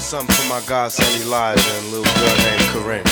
something for my godson Elijah and a little girl named Corinne.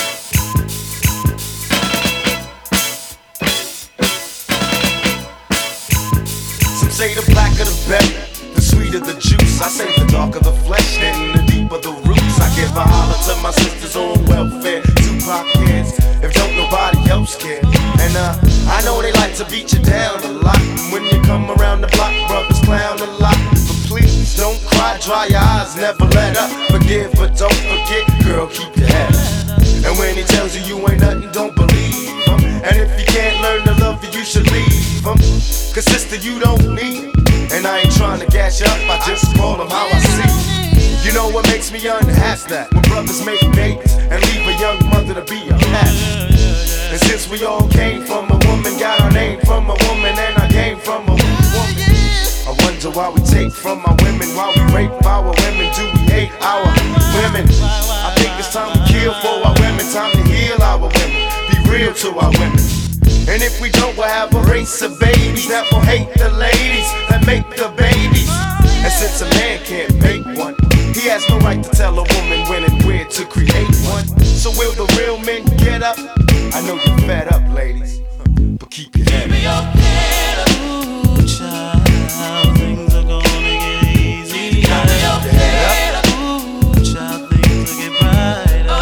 Some say the blacker the better, the sweeter the juice. I say the darker the flesh, then the deeper the roots. I give a holler to my sisters on welfare, Tupac kids, if don't nobody else care. And I know they like to beat you down a lot. And when you come around the block, brothers clown a lot. But please don't cry, dry your eyes, never let up. Forgive but don't forget, girl, keep your head up. And when he tells you you ain't nothing, don't believe him. And if you can't learn to love you, you should leave him. Cause sister, you don't need him. And I ain't trying to gas you up, I just call him how I see. You know what makes me unhappy? That when brothers make babies and leave a young mother to be a pastor. And since we all came from a woman, got our name from a woman, and I came from a woman, I wonder why we take from our women, why we rape our women, do we hate our women? I think it's time to kill for our women, time to heal our women, be real to our women. And if we don't, we'll have a race of babies that will hate the ladies that make the babies. And since a man can't make one, he has no right to tell a woman when and where to create one. So will the real men get up? I know you're fed up, ladies, but keep your head up. Ooh, child, things are gonna get easy. Keep your head up. Ooh, child, things will get brighter.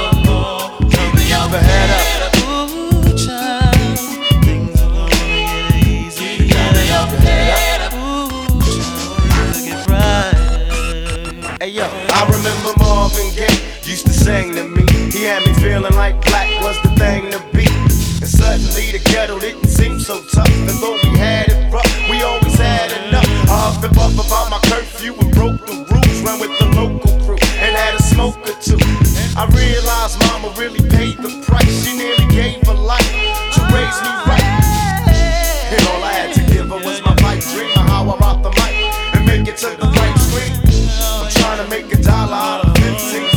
Keep your head up. Ooh, child, things are gonna get easy. Keep your head up. Ooh, child, things will get brighter. Hey yo, I remember Marvin Gaye used to sing to me. He had me feeling like black was the thing to be. And suddenly the ghetto didn't seem so tough. And though we had it rough, we always had enough. I huffed and puffed about my curfew and broke the rules. Ran with the local crew and had a smoke or two. I realized mama really